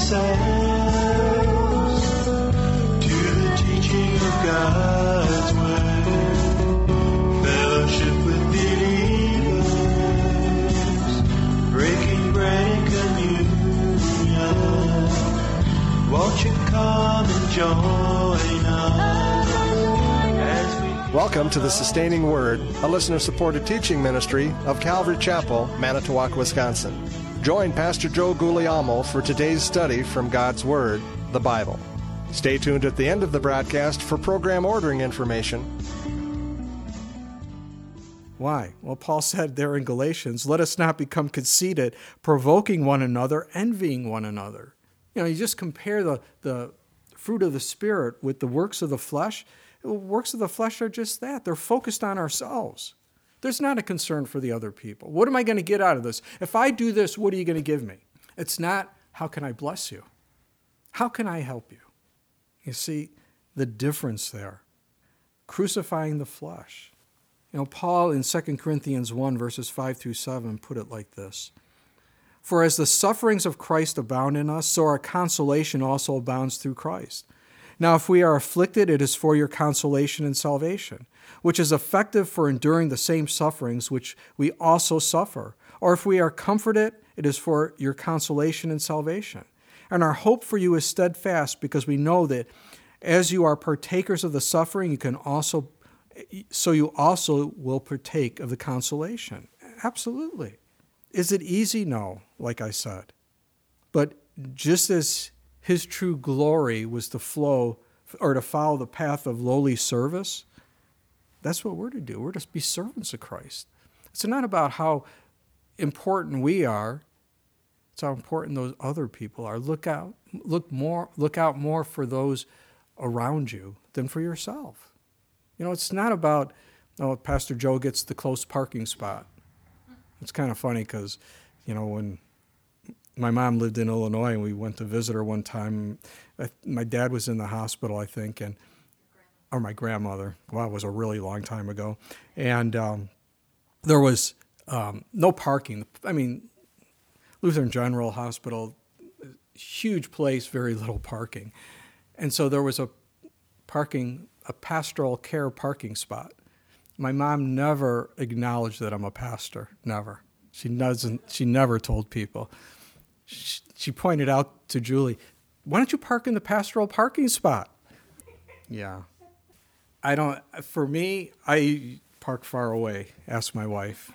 ourselves to the teaching of God's Word, fellowship with believers, breaking bread and communion. Won't you come and join us as we... Welcome to the Sustaining Word, a listener-supported teaching ministry of Calvary Chapel, Manitowoc, Wisconsin. Join Pastor Joe Guglielmo for today's study from God's Word, the Bible. Stay tuned at the end of the broadcast for program ordering information. Why? Well, Paul said there in Galatians, let us not become conceited, provoking one another, envying one another. You just compare the fruit of the Spirit with the works of the flesh. Works of the flesh are just that. They're focused on ourselves. There's not a concern for the other people. What am I going to get out of this? If I do this, what are you going to give me? It's not, how can I bless you? How can I help you? You see the difference there. Crucifying the flesh. Paul in 2 Corinthians 1, verses 5 through 7, put it like this. For as the sufferings of Christ abound in us, so our consolation also abounds through Christ. Now, if we are afflicted, it is for your consolation and salvation, which is effective for enduring the same sufferings which we also suffer. Or if we are comforted, it is for your consolation and salvation. And our hope for you is steadfast, because we know that as you are partakers of the suffering, you also will partake of the consolation. Absolutely. Is it easy? No, like I said. But just as his true glory was to follow the path of lowly service, that's what we're to do. We're to be servants of Christ. It's not about how important we are. It's how important those other people are. Look out more for those around you than for yourself. It's not about, Pastor Joe gets the close parking spot. It's kind of funny because, when my mom lived in Illinois and we went to visit her one time, my dad was in the hospital, I think, or my grandmother. Wow, it was a really long time ago. And there was no parking. Lutheran General Hospital, huge place, very little parking. And so there was a pastoral care parking spot. My mom never acknowledged that I'm a pastor, never. She never told people. She pointed out to Julie, why don't you park in the pastoral parking spot? Yeah. For me, I park far away, ask my wife.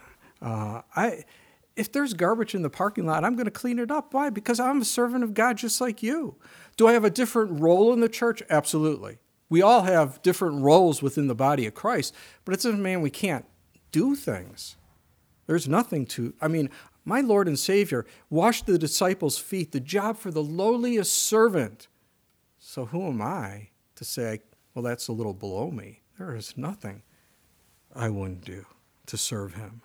If there's garbage in the parking lot, I'm going to clean it up. Why? Because I'm a servant of God just like you. Do I have a different role in the church? Absolutely. We all have different roles within the body of Christ, but it doesn't mean we can't do things. There's nothing to, my Lord and Savior washed the disciples' feet, the job for the lowliest servant. So who am I to say, well, that's a little below me? There is nothing I wouldn't do to serve him.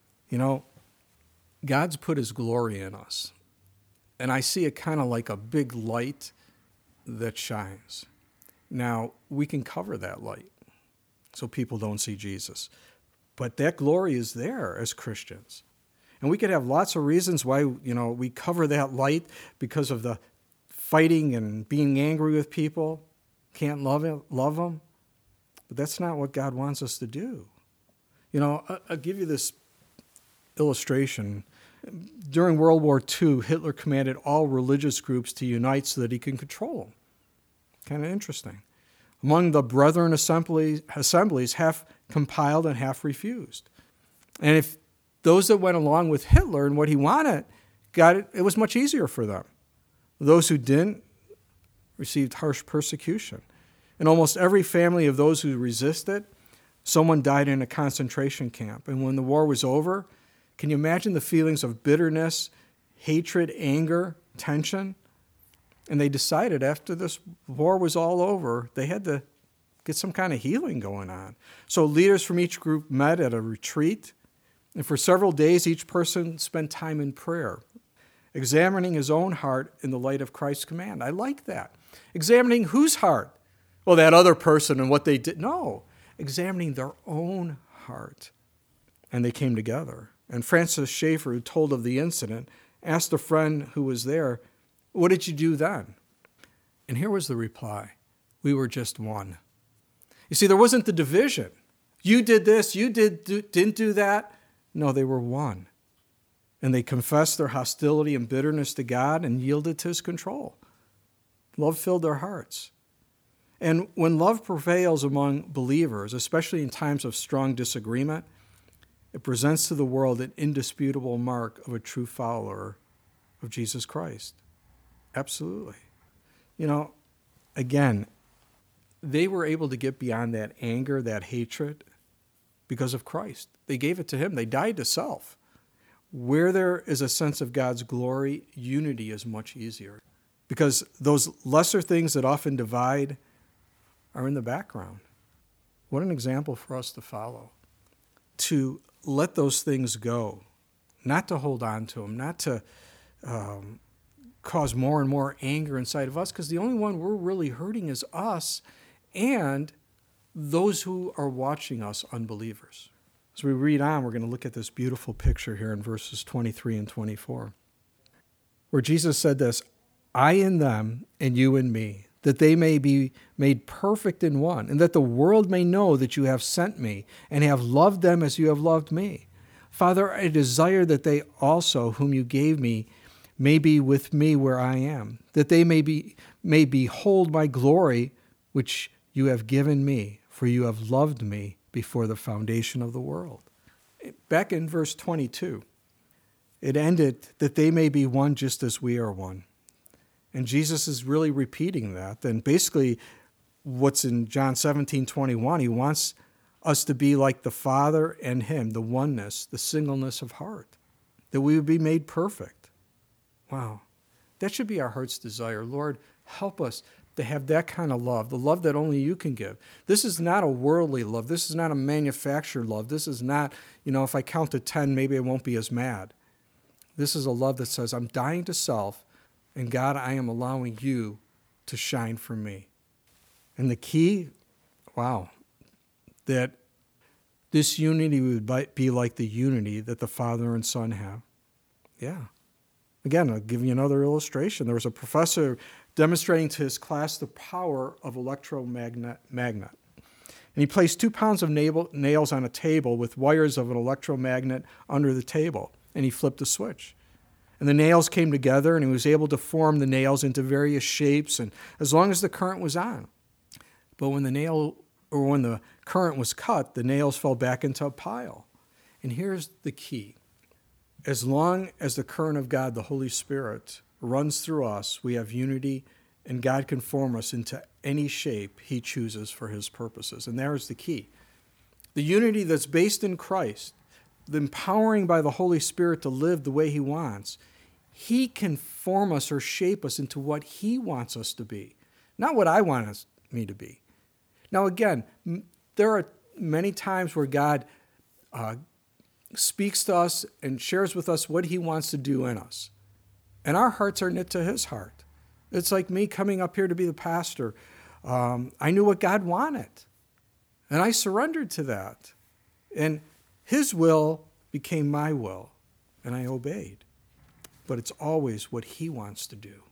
God's put his glory in us, and I see it kind of like a big light that shines. Now, we can cover that light so people don't see Jesus, but that glory is there as Christians. And we could have lots of reasons why, we cover that light because of the fighting and being angry with people, can't love them. But that's not what God wants us to do. I'll give you this illustration. During World War II, Hitler commanded all religious groups to unite so that he can control them. Kind of interesting. Among the Brethren assemblies, half compiled and half refused. And if those that went along with Hitler and what he wanted got it, it was much easier for them. Those who didn't received harsh persecution. In almost every family of those who resisted, someone died in a concentration camp. And when the war was over, can you imagine the feelings of bitterness, hatred, anger, tension? And they decided after this war was all over, they had to get some kind of healing going on. So leaders from each group met at a retreat, and for several days each person spent time in prayer, examining his own heart in the light of Christ's command. I like that. Examining whose heart? Well, that other person and what they did. No, examining their own heart. And they came together. And Francis Schaeffer, who told of the incident, asked a friend who was there, What did you do then? And here was the reply. We were just one. You see, there wasn't the division. You did this, you didn't do that. No, they were one. And they confessed their hostility and bitterness to God and yielded to his control. Love filled their hearts. And when love prevails among believers, especially in times of strong disagreement, it presents to the world an indisputable mark of a true follower of Jesus Christ. Absolutely. You know, again, they were able to get beyond that anger, that hatred, because of Christ. They gave it to him. They died to self. Where there is a sense of God's glory, unity is much easier. Because those lesser things that often divide are in the background. What an example for us to follow. To let those things go, not to hold on to them, not to cause more and more anger inside of us, because the only one we're really hurting is us and those who are watching us, unbelievers. As we read on, we're going to look at this beautiful picture here in verses 23 and 24, where Jesus said this, I in them and you in me, that they may be made perfect in one, and that the world may know that you have sent me and have loved them as you have loved me. Father, I desire that they also, whom you gave me, may be with me where I am, that they may behold my glory, which you have given me, for you have loved me before the foundation of the world. Back in verse 22, it ended that they may be one just as we are one. And Jesus is really repeating that. And basically, what's in John 17:21, he wants us to be like the Father and him, the oneness, the singleness of heart, that we would be made perfect. Wow. That should be our heart's desire. Lord, help us to have that kind of love, the love that only you can give. This is not a worldly love. This is not a manufactured love. This is not, if I count to 10, maybe I won't be as mad. This is a love that says, I'm dying to self, and God, I am allowing you to shine for me. And the key, that this unity would be like the unity that the Father and Son have. Yeah. Again, I'll give you another illustration. There was a professor demonstrating to his class the power of electromagnet. And he placed 2 pounds of nails on a table with wires of an electromagnet under the table, and he flipped a switch. And the nails came together, and he was able to form the nails into various shapes, and as long as the current was on. But when the current was cut, the nails fell back into a pile. And here's the key. As long as the current of God, the Holy Spirit, runs through us, we have unity, and God can form us into any shape he chooses for his purposes. And there's the key. The unity that's based in Christ, the empowering by the Holy Spirit to live the way he wants, he can form us or shape us into what he wants us to be, not what I want me to be. Now, again, there are many times where God speaks to us and shares with us what he wants to do in us. And our hearts are knit to his heart. It's like me coming up here to be the pastor. I knew what God wanted, and I surrendered to that. And his will became my will, and I obeyed. But it's always what he wants to do.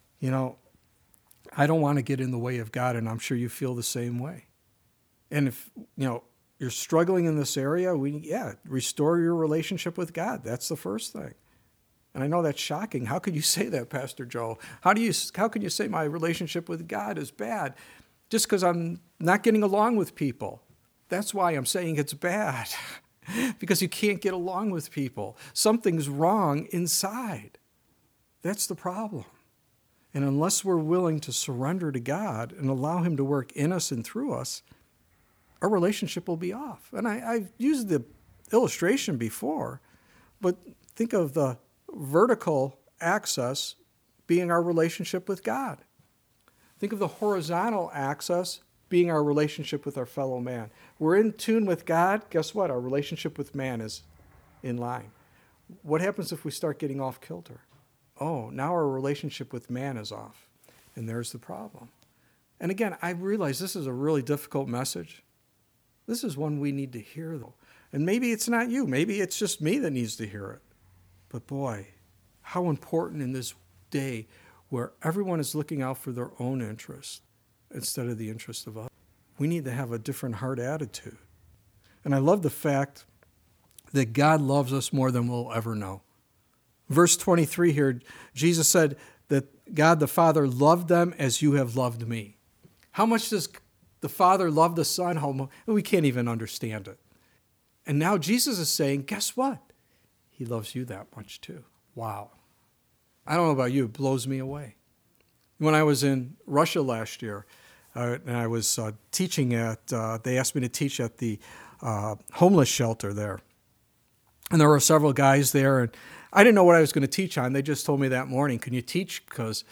I don't want to get in the way of God, and I'm sure you feel the same way. And if, you're struggling in this area, restore your relationship with God. That's the first thing. And I know that's shocking. How could you say that, Pastor Joe? How could you say my relationship with God is bad just because I'm not getting along with people? That's why I'm saying it's bad, because you can't get along with people. Something's wrong inside. That's the problem. And unless we're willing to surrender to God and allow him to work in us and through us, our relationship will be off. And I've used the illustration before, but think of the vertical axis being our relationship with God. Think of the horizontal axis being our relationship with our fellow man. We're in tune with God. Guess what? Our relationship with man is in line. What happens if we start getting off kilter? Oh, now our relationship with man is off. And there's the problem. And again, I realize this is a really difficult message. This is one we need to hear, though. And maybe it's not you. Maybe it's just me that needs to hear it. But boy, how important in this day where everyone is looking out for their own interest instead of the interest of others. We need to have a different heart attitude. And I love the fact that God loves us more than we'll ever know. Verse 23 here, Jesus said that God the Father loved them as you have loved me. How much does the Father love the Son? We can't even understand it. And now Jesus is saying, guess what? He loves you that much too. Wow. I don't know about you, it blows me away. When I was in Russia last year, and I was teaching they asked me to teach at the homeless shelter there. And there were several guys there, and I didn't know what I was going to teach on. They just told me that morning, can you teach? Because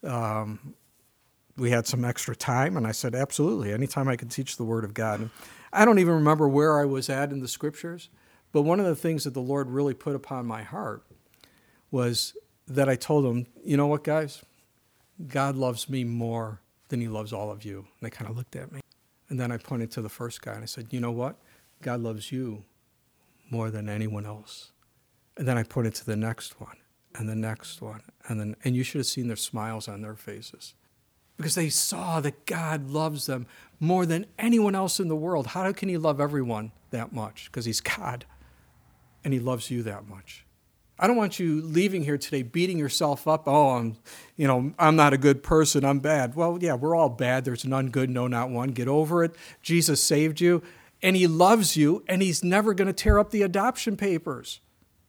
we had some extra time. And I said, absolutely, anytime I can teach the Word of God. And I don't even remember where I was at in the Scriptures, but one of the things that the Lord really put upon my heart was that I told them, you know what, guys? God loves me more than he loves all of you. And they kind of looked at me. And then I pointed to the first guy and I said, you know what? God loves you more than anyone else. And then I pointed to the next one and the next one. And you should have seen their smiles on their faces because they saw that God loves them more than anyone else in the world. How can he love everyone that much? Because he's God and he loves you that much. I don't want you leaving here today beating yourself up. Oh, I'm not a good person. I'm bad. Well, yeah, we're all bad. There's none good, no, not one. Get over it. Jesus saved you, and he loves you, and he's never going to tear up the adoption papers.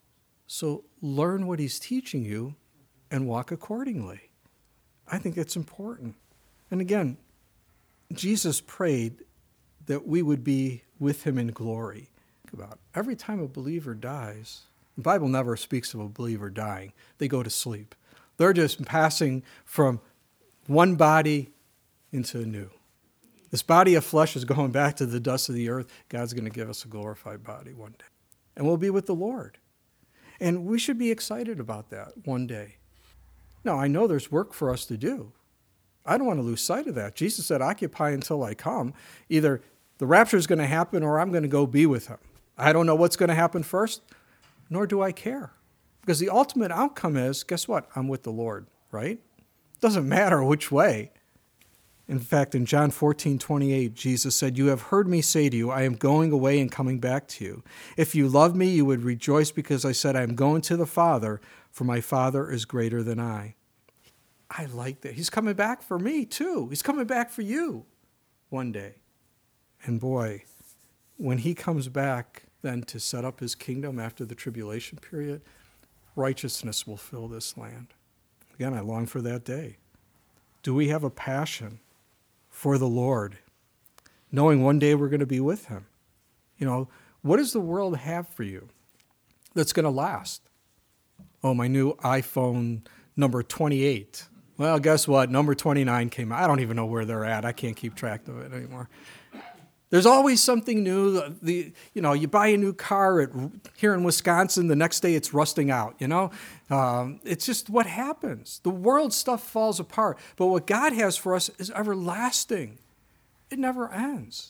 So learn what he's teaching you and walk accordingly. I think it's important. And again, Jesus prayed that we would be with him in glory. Think about it. Every time a believer dies, the Bible never speaks of a believer dying. They go to sleep. They're just passing from one body into a new. This body of flesh is going back to the dust of the earth. God's going to give us a glorified body one day. And we'll be with the Lord. And we should be excited about that one day. Now, I know there's work for us to do. I don't want to lose sight of that. Jesus said, occupy until I come. Either the rapture is going to happen or I'm going to go be with him. I don't know what's going to happen first. Nor do I care. Because the ultimate outcome is, guess what? I'm with the Lord, right? Doesn't matter which way. In fact, in John 14:28, Jesus said, you have heard me say to you, I am going away and coming back to you. If you love me, you would rejoice because I said, I am going to the Father, for my Father is greater than I. I like that. He's coming back for me, too. He's coming back for you one day. And boy, when he comes back, then to set up his kingdom after the tribulation period, righteousness will fill this land. Again, I long for that day. Do we have a passion for the Lord, knowing one day we're going to be with him? What does the world have for you that's going to last? Oh, my new iPhone number 28. Well, guess what? Number 29 came out. I don't even know where they're at. I can't keep track of it anymore. There's always something new. You buy a new car here in Wisconsin, the next day it's rusting out, It's just what happens. The world stuff falls apart. But what God has for us is everlasting. It never ends.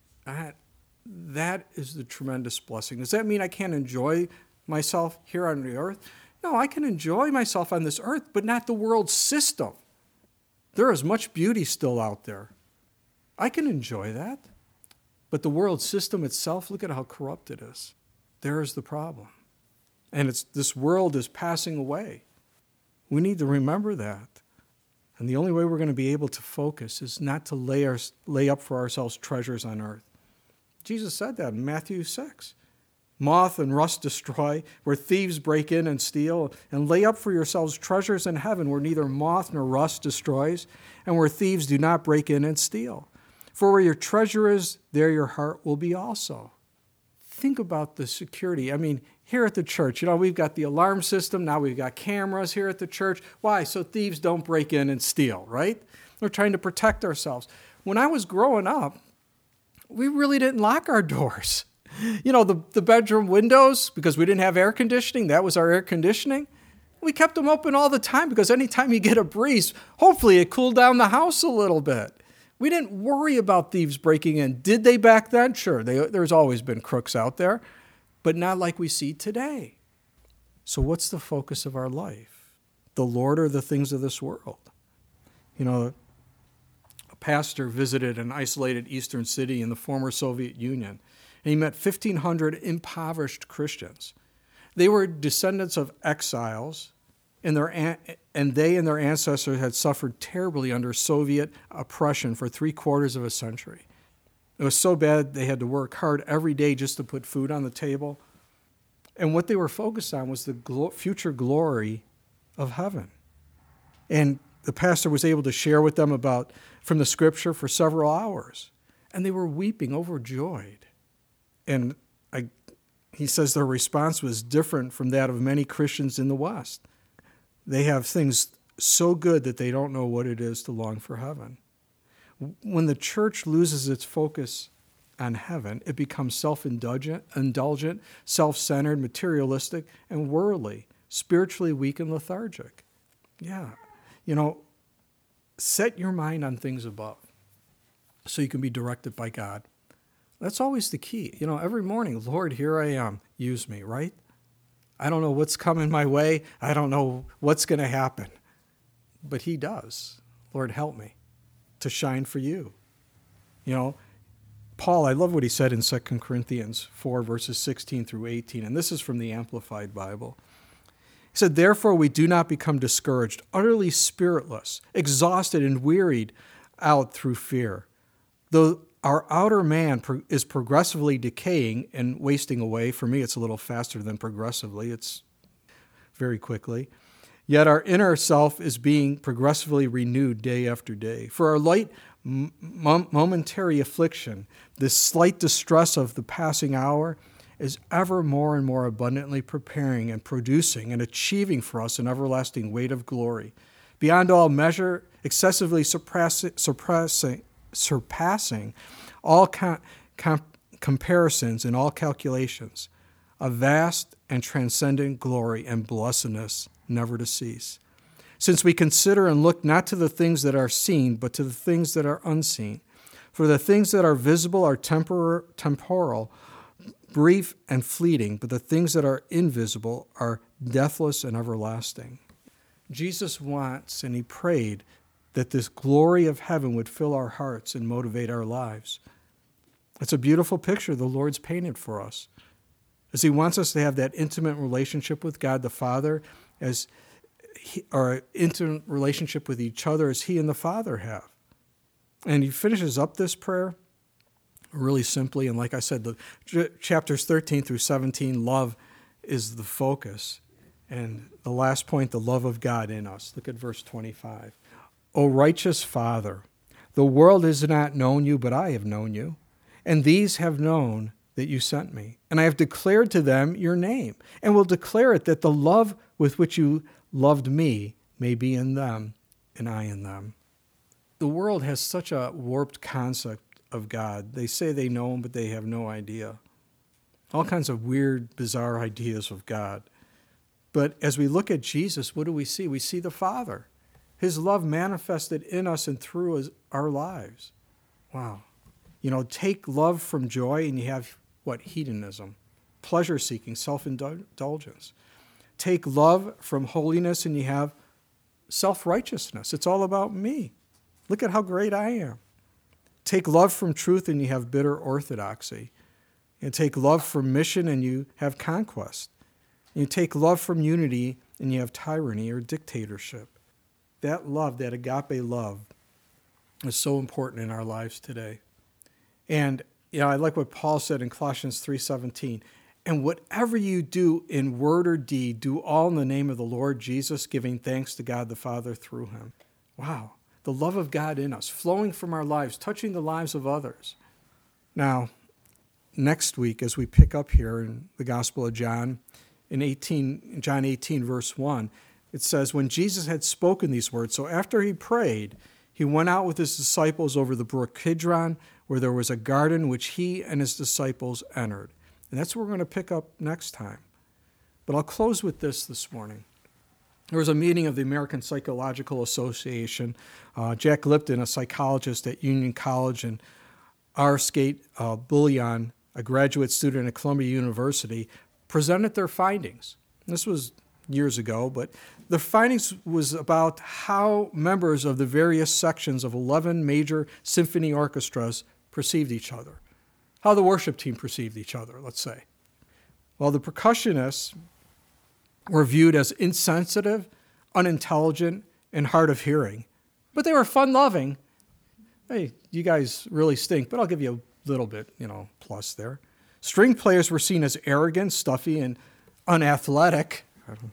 That is the tremendous blessing. Does that mean I can't enjoy myself here on the earth? No, I can enjoy myself on this earth, but not the world system. There is much beauty still out there. I can enjoy that. But the world system itself, look at how corrupt it is. There's the problem. And this world is passing away. We need to remember that. And the only way we're going to be able to focus is not to lay up for ourselves treasures on earth. Jesus said that in Matthew 6. Moth and rust destroy, where thieves break in and steal, and lay up for yourselves treasures in heaven where neither moth nor rust destroys, and where thieves do not break in and steal. For where your treasure is, there your heart will be also. Think about the security. Here at the church, we've got the alarm system. Now we've got cameras here at the church. Why? So thieves don't break in and steal, right? We're trying to protect ourselves. When I was growing up, we really didn't lock our doors. The bedroom windows, because we didn't have air conditioning, that was our air conditioning. We kept them open all the time because anytime you get a breeze, hopefully it cooled down the house a little bit. We didn't worry about thieves breaking in. Did they back then? Sure, there's always been crooks out there, but not like we see today. So what's the focus of our life? the Lord or the things of this world? You know, a pastor visited an isolated eastern city in the former Soviet Union, and he met 1,500 impoverished Christians. They were descendants of exiles, and they and their ancestors had suffered terribly under Soviet oppression for 3/4 of a century. It was so bad they had to work hard every day just to put food on the table. And what they were focused on was the future glory of heaven. And the pastor was able to share with them from the scripture for several hours. And they were weeping, overjoyed. And he says their response was different from that of many Christians in the West. They have things so good that they don't know what it is to long for heaven. When the church loses its focus on heaven, it becomes self-indulgent, self-centered, materialistic, and worldly, spiritually weak and lethargic. Yeah, set your mind on things above so you can be directed by God. That's always the key. Every morning, Lord, here I am. Use me, right? I don't know what's coming my way. I don't know what's going to happen. But he does. Lord, help me to shine for you. Paul, I love what he said in 2 Corinthians 4, verses 16 through 18, and this is from the Amplified Bible. He said, therefore we do not become discouraged, utterly spiritless, exhausted and wearied out through fear. Though our outer man is progressively decaying and wasting away. For me, it's a little faster than progressively. It's very quickly. Yet our inner self is being progressively renewed day after day. For our light momentary affliction, this slight distress of the passing hour, is ever more and more abundantly preparing and producing and achieving for us an everlasting weight of glory, beyond all measure, excessively surpassing all comparisons and all calculations, a vast and transcendent glory and blessedness never to cease. Since we consider and look not to the things that are seen, but to the things that are unseen. For the things that are visible are temporal, brief and fleeting, but the things that are invisible are deathless and everlasting. Jesus wants, and he prayed, that this glory of heaven would fill our hearts and motivate our lives. It's a beautiful picture the Lord's painted for us, as he wants us to have that intimate relationship with God the Father, or intimate relationship with each other as he and the Father have. And he finishes up this prayer really simply, and like I said, the chapters 13 through 17, love is the focus. And the last point, the love of God in us. Look at verse 25. O righteous Father, the world has not known you, but I have known you, and these have known that you sent me. And I have declared to them your name, and will declare it, that the love with which you loved me may be in them, and I in them. The world has such a warped concept of God. They say they know him, but they have no idea. All kinds of weird, bizarre ideas of God. But as we look at Jesus, what do we see? We see the Father. His love manifested in us and through our lives. Wow. Take love from joy and you have what? Hedonism. Pleasure-seeking, self-indulgence. Take love from holiness and you have self-righteousness. It's all about me. Look at how great I am. Take love from truth and you have bitter orthodoxy. And take love from mission and you have conquest. And you take love from unity and you have tyranny or dictatorship. That love, that agape love, is so important in our lives today. And I like what Paul said in Colossians 3:17. And whatever you do in word or deed, do all in the name of the Lord Jesus, giving thanks to God the Father through him. Wow. The love of God in us, flowing from our lives, touching the lives of others. Now, next week, as we pick up here in the Gospel of John, in John 18, verse 1, it says, when Jesus had spoken these words, so after he prayed, he went out with his disciples over the brook Kidron, where there was a garden which he and his disciples entered. And that's what we're going to pick up next time. But I'll close with this morning. There was a meeting of the American Psychological Association. Jack Lipton, a psychologist at Union College, and R. Skate Bullion, a graduate student at Columbia University, presented their findings. This was years ago, but the findings was about how members of the various sections of 11 major symphony orchestras perceived each other, how the worship team perceived each other, let's say. Well, the percussionists were viewed as insensitive, unintelligent, and hard of hearing, but they were fun-loving. Hey, you guys really stink, but I'll give you a little bit, plus there. String players were seen as arrogant, stuffy, and unathletic.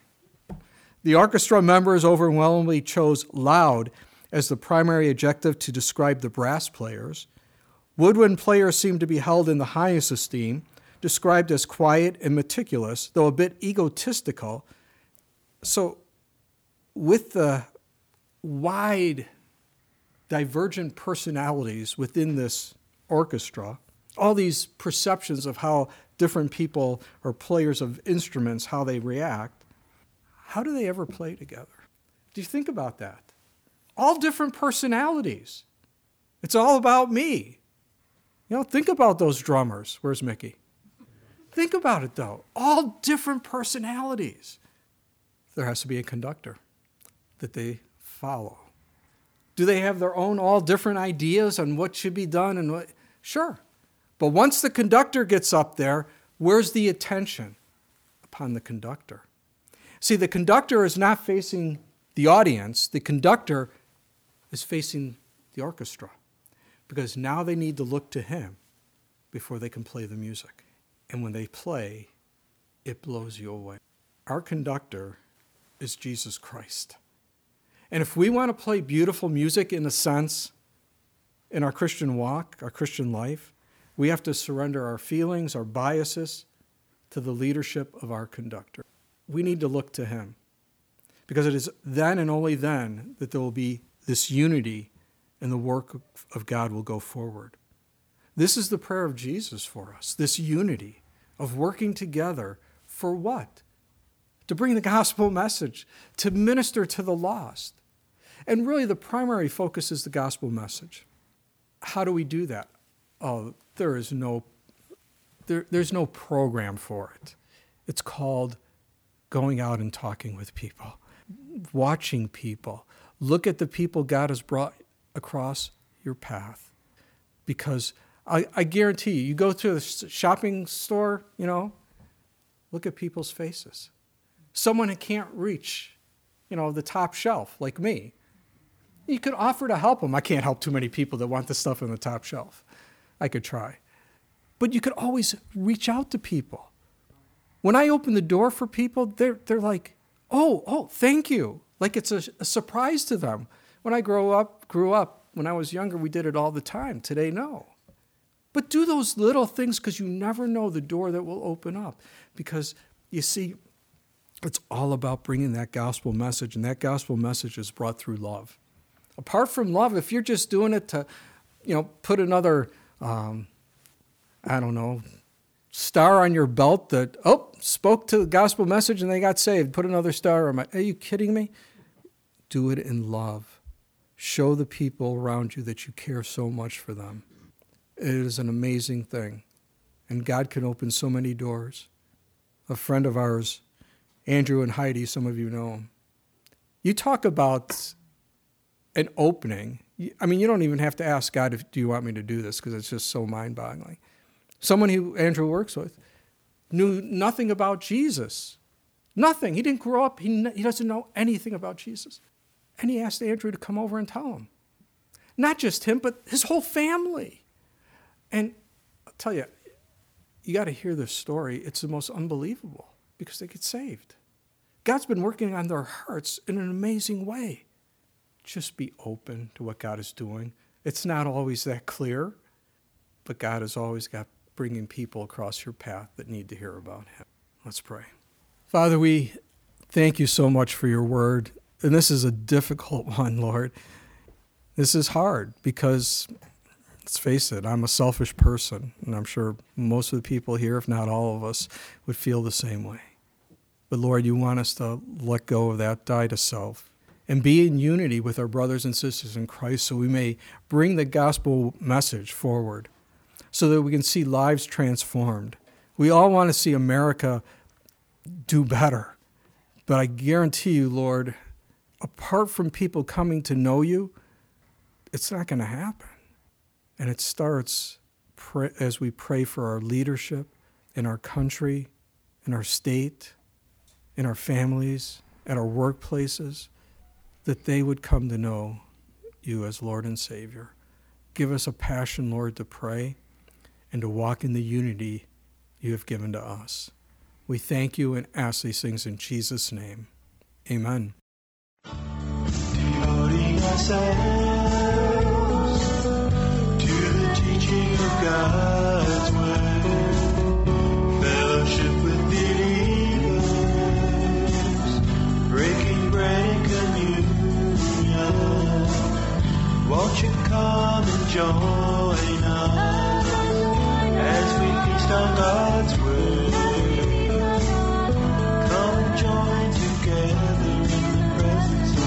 The orchestra members overwhelmingly chose loud as the primary adjective to describe the brass players. Woodwind players seemed to be held in the highest esteem, described as quiet and meticulous, though a bit egotistical. So, with the wide, divergent personalities within this orchestra, all these perceptions of how different people or players of instruments, how they react, how do they ever play together? Do you think about that? All different personalities. It's all about me. Think about those drummers. Where's Mickey? Think about it, though. All different personalities. There has to be a conductor that they follow. Do they have their own all different ideas on what should be done and what? Sure. But once the conductor gets up there, where's the attention? Upon the conductor. See, the conductor is not facing the audience. The conductor is facing the orchestra, because now they need to look to him before they can play the music. And when they play, it blows you away. Our conductor is Jesus Christ. And if we want to play beautiful music in a sense, in our Christian walk, our Christian life, we have to surrender our feelings, our biases to the leadership of our conductor. We need to look to him, because it is then and only then that there will be this unity and the work of God will go forward. This is the prayer of Jesus for us, this unity of working together for what? To bring the gospel message, to minister to the lost. And really the primary focus is the gospel message. How do we do that? Oh, there's no program for it. It's called going out and talking with people, watching people. Look at the people God has brought across your path. Because I guarantee you go to a shopping store, look at people's faces. Someone who can't reach, the top shelf, like me. You could offer to help them. I can't help too many people that want the stuff on the top shelf. I could try. But you could always reach out to people. When I open the door for people, they're like, oh, thank you. Like it's a surprise to them. When I grew up, when I was younger, we did it all the time. Today, no. But do those little things, because you never know the door that will open up. Because, you see, it's all about bringing that gospel message, and that gospel message is brought through love. Apart from love, if you're just doing it to, put another, star on your belt that, spoke to the gospel message and they got saved, put another star on are you kidding me? Do it in love. Show the people around you that you care so much for them. It is an amazing thing. And God can open so many doors. A friend of ours, Andrew and Heidi, some of you know him. You talk about an opening. I mean, you don't even have to ask God, do you want me to do this? Because it's just so mind-boggling. Someone who Andrew works with knew nothing about Jesus. Nothing. He didn't grow up. He doesn't know anything about Jesus. And he asked Andrew to come over and tell him. Not just him, but his whole family. And I'll tell you, you got to hear this story. It's the most unbelievable because they get saved. God's been working on their hearts in an amazing way. Just be open to what God is doing. It's not always that clear, but God has always got bringing people across your path that need to hear about him. Let's pray. Father, we thank you so much for your word. And this is a difficult one, Lord. This is hard because, let's face it, I'm a selfish person. And I'm sure most of the people here, if not all of us, would feel the same way. But Lord, you want us to let go of that, die to self, and be in unity with our brothers and sisters in Christ so we may bring the gospel message forward so that we can see lives transformed. We all want to see America do better, But I guarantee you, Lord, apart from people coming to know you, it's not going to happen. And it starts as we pray for our leadership in our country, in our state, in our families, at our workplaces, that they would come to know you as Lord and Savior. Give us a passion, Lord, to pray and to walk in the unity you have given to us. We thank you and ask these things in Jesus' name. Amen. Devoting ourselves to the teaching of God's word, fellowship with believers, breaking bread and communion. Won't you come and join us as we feast on God's word? Come and join together in the presence of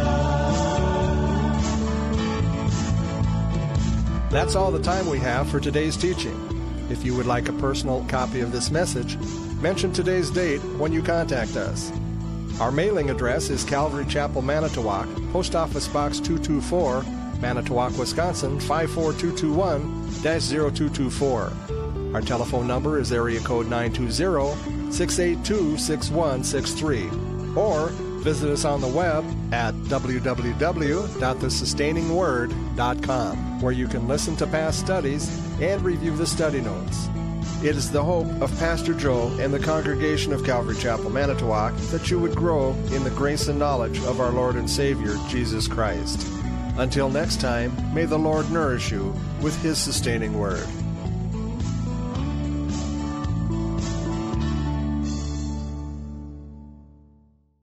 God. That's all the time we have for today's teaching. If you would like a personal copy of this message, mention today's date when you contact us. Our mailing address is Calvary Chapel, Manitowoc, Post Office Box 224, Manitowoc, Wisconsin 54221-0224. Our telephone number is area code 920-682-6163. Or visit us on the web at www.thesustainingword.com, where you can listen to past studies and review the study notes. It is the hope of Pastor Joe and the congregation of Calvary Chapel, Manitowoc, that you would grow in the grace and knowledge of our Lord and Savior, Jesus Christ. Until next time, may the Lord nourish you with His sustaining word.